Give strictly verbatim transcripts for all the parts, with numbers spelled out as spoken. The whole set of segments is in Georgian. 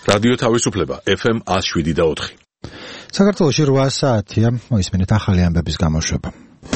რადიო თავისუფლება ეფ ემ one oh seven და four. საქართველოში რვა საათია, მოისმენთ ახალი ამბების გამოშვება.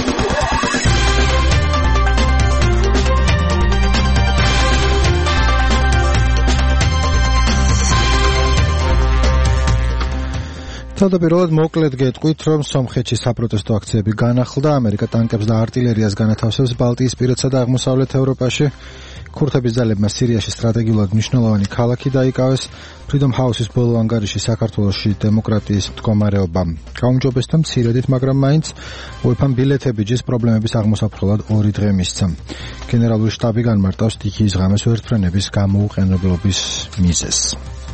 თავდაპირველად მოკლედ გეტყვით, რომ სომხეთში საპროტესტო აქციები განახლდა, ამერიკა ტანკებს და არტილერიას განათავსებს ბალტიისპირეთსა და აღმოსავლეთ ევროპაში. ქურთების ძალებმა სირიაში სტრატეგიულად მნიშვნელოვანი ქალაქი დაიკავეს. Freedom House-ის ბოლო ანგარიში საქართველოში დემოკრატიის მდგომარეობა გაუმჯობესდა და მცირედით, მაგრამ მაინც უეფამ ბილეთები ჯის პრობლემების აღმოსაფრთხებლად ორი დღე მისცა. გენერალური შტაბი განმარტავს სტიქიის ღამეს ვერტმფრენების გამოუყენებლობის მიზეზს.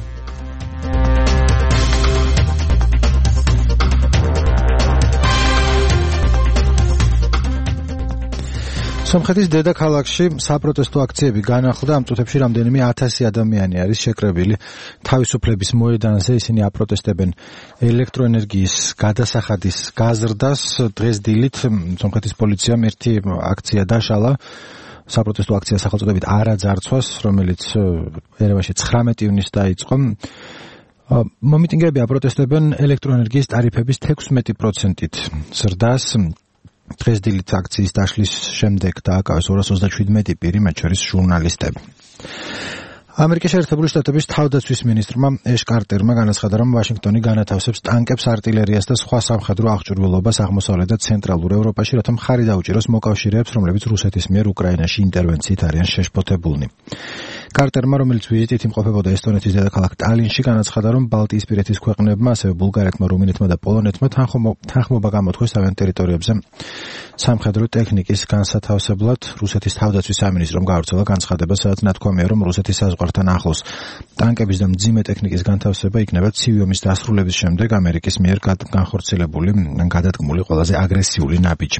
სომხეთის დედაქალაქში საპროტესტო აქციები განახლდა, ამ წუთებში რამდენიმე ათასი ადამიანი არის შეკრებილი თავისუფლების მოედანზე, ისინი აპროტესტებენ ელექტროენერგიის გადასახადის გაზრდას. დღეს დილით სომხეთის პოლიციამ ერთი აქცია დაშალა, საპროტესტო აქცია სახელწოდებით არაძარცვას, რომელიც ერევანში ცხრამეტი ივნისს დაიწყო. მომიტინგეები აპროტესტებენ ელექტროენერგიის ტარიფების თექვსმეტი პროცენტით ზრდას. დღეს დილით აქციის დაშლის შემდეგ დააკავეს ორას ოცდაშვიდმეტი პირი, მათ შორის ჟურნალისტები. ამერიკის შეერთებული შტატების თავდაცვის მინისტრმა ეშ კარტერმა განაცხადა, რომ ვაშინგტონი განათავსებს ტანკებს, არტილერიას და სხვა სამხედრო აღჭურვილობას აღმოსავლეთ და ცენტრალურ ევროპაში, რათა მხარი დაუჭიროს მოკავშირეებს, რომლებიც რუსეთის მიერ უკრაინაში ინტერვენციით არიან შეშფოთებულნი. კარტერმა, რომელიც ვიზიტით იმყოფებოდა ესტონეთის დედაქალაქ ტალინში, განაცხადა, რომ ბალტიისპირეთის ქვეყნებმა, ასევე ბულგარეთმა, რუმინეთმა და პოლონეთმა თანხმობა გამოთქვეს თავიანთ ტერიტორიებზე სამხედრო ტექნიკის განსათავსებლად. რუსეთის თავდაცვის სამინისტრომ გაავრცელა განცხადება, სადაც ნათქვამია, რომ რუსეთის საზღვართან ახლოს ტანკების და მძიმე ტექნიკის განთავსება იქნება ცივი ომის დასრულების შემდეგ ამერიკის მიერ განხორციელებული ან გადადგმული ყველაზე აგრესიული ნაბიჯი.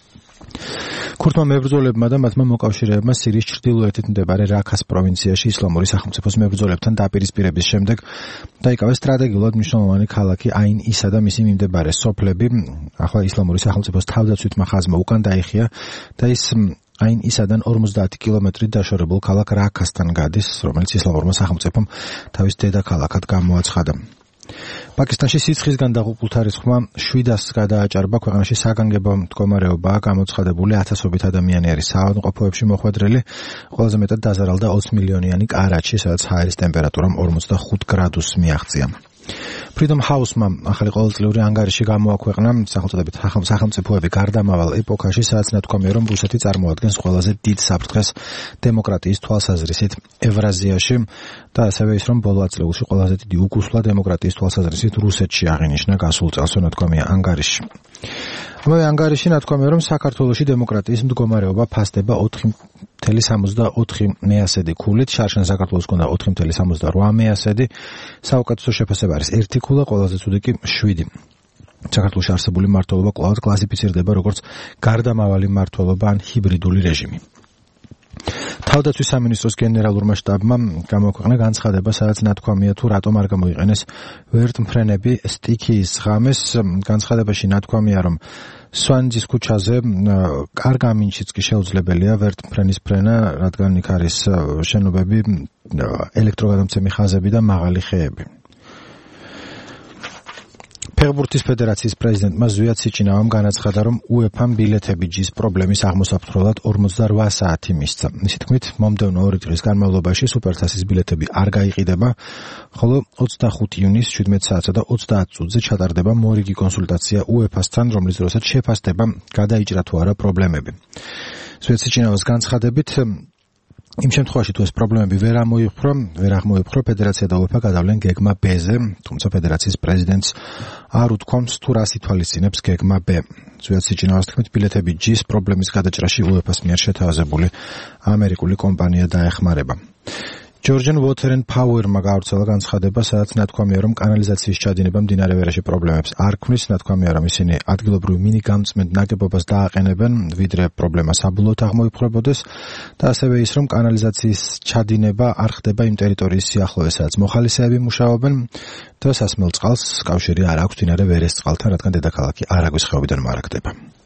ქურთმა მებრძოლებმა და მათმა მოკავშირეებმა სირიის ჩრდილოეთით მდებარე რაქას პროვინციაში ისლამური სახელმწიფოს მებრძოლებთან დაპირისპირების შემდეგ დაიკავეს სტრატეგიულად მნიშვნელოვანი ქალაქი აინ-ისა და მისი მიმდებარე სოფლები. ახლა ისლამური სახელმწიფოს თავდაცვითმა ხაზმა უკან დაიხია და ის აინ-ისადან ორმოცდაათი კილომეტრით დაშორებულ ქალაქ რაქასთან გადის, რომელიც ისლამურმა სახელმწიფომ თავის დედაქალაქად გამოაცხადა. პაკისტანში სიცხისგან დაღუპულთა რიცხვმა შვიდას გადააჭარბა, ქვეყანაში საგანგებო მდგომარეობაა გამოცხადებული, ათასობით ადამიანი არის საავადმყოფოებში მოხვედრილი, ყველაზე მეტად დაზარალდა ოცი მილიონიანი კარაჩი, სადაც ჰაერის ტემპერატურამ ორმოცდახუთ გრადუსს მიაღწია. Freedom House-მა ახალი ყოველწლიური ანგარიში გამოაქვეყნა, სახელწოდებით სახელმწიფოები გარდამავალ ეპოქაში, სადაც ნათქვამია, რომ რუსეთი წარმოადგენს ყველაზე დიდ საფრთხეს დემოკრატიის თვალსაზრისით ევრაზიაში და ასევე ის, რომ ბოლო ათწლეულში ყველაზე დიდი უკუსვლა დემოკრატიის თვალსაზრისით რუსეთში აღინიშნა გასულ წელს, ნათქვამია ანგარიში. ამავე ანგარიში ნათქვამია, რომ საქართველოში დემოკრატიის მდგომარეობა ფასდება ოთხი მცდარი სამოცდაოთხი მეასედი ქულით, შარშან საქართველოს ჰქონდა ოთხი მცდარი სამოცდაორვა მეასედი, საუკეთესო შეფასება არის ერთი ქულა, ყველაზე ცუდი კი შვიდი. საქართველოში არსებული მმართველობა კვლავ კლასიფიცირდება როგორც გარდამავალი მმართველობა ან ჰიბრიდული რეჟიმი. თავდაცვის სამინისტროს გენერალურმა შტაბმა გამოაქვეყნა განცხადება, სადაც ნათქვამია, თუ რატომ არ გამოიყენეს ვერტმფრენები სტიქიის ღამეს. განცხადებაში ნათქვამია, რომ სვანძის ქუჩაზე კარგ ამინჩიც კი შეუძლებელია ვერტმფრენის ფრენა, რადგან იქ არის შენობები, ელექტროგადამცემი ხაზები და მაღალი ხეები. ფეხბურთის ფედერაციის პრეზიდენტმა ზვიად სიჩინავამ განაცხადა, რომ უეფამ ბილეთები ჯის პრობლემის აღმოსაფრთხებლად ორმოცდარვა საათი მისცა. ისეთი თქმით, მომდევნო ორი დღის განმავლობაში სუპერთასის ბილეთები არ გაიყიდება, ხოლო ოცდახუთი ივნისს შვიდმეტ საათსა და ოცდაათ წუთზე ჩატარდება მორიგი კონსულტაცია უეფასთან, რომლის დროსაც შეფასდება გადაიჭრა თუ არა პრობლემები. ზვიად სიჩინავას განცხადებით, იმ შემთხვევაში თუ ეს პრობლემები ვერ ამოიფხრო, ვერ აღმოიფხრო, ფედერაცია და უეფა გადავლენ გეგმა B-ზე, თუმცა ფედერაციის პრეზიდენტს არ უთქვამს თუ რას ითვალისწინებს გეგმა B. ზვიად სიჩინავას თქმით, ბილეთები ჯის პრობლემის გადაჭრაში უეფას მიერ შეთავაზებული ამერიკული კომპანია დაეხმარება. Georgian Water and Power-მა გაავრცელა განცხადება, სადაც ნათქვამია, რომ კანალიზაციის ჩადინება მდინარე ვერაში პრობლემებს არ ქმნის, ნათქვამია, რომ ისინი ადგილობრივ მინიგამწმენდ ნაგებობას დააყენებენ, ვიდრე პრობლემა საბოლოოდ აღმოიფხვრებოდეს და ასევე ის, რომ კანალიზაციის ჩადინება არ ხდება იმ ტერიტორიის სიახლოვეს, სადაც მოხალისეები მუშაობენ და სასმელ წყალს კავშირი არ აქვს მდინარე ვერეს წყალთან, რადგან დედაქალაქი არაგვის ხეობიდან მარაგდება.